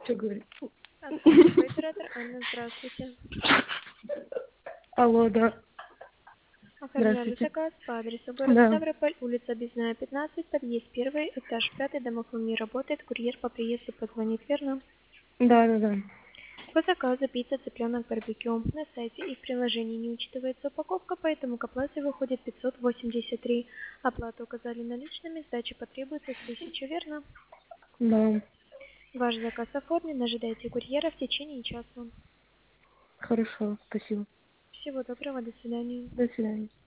Что говорит? Автомобильный оператор Анна, здравствуйте. Алло, да. Оформляли Здравствуйте. заказ по адресу город Да. Ставрополь, улица Объездная, 15, подъезд 1, этаж 5, домофон не работает, курьер по приезду позвонит, верно? Да. По заказу пицца, цыпленок, барбекю. На сайте и в приложении не учитывается упаковка, поэтому к оплате выходит 583. Оплату указали наличными, сдача потребуется с 1000, верно? Да. Ваш заказ оформлен, ожидайте курьера в течение часа. Хорошо, спасибо. Всего доброго, до свидания. До свидания.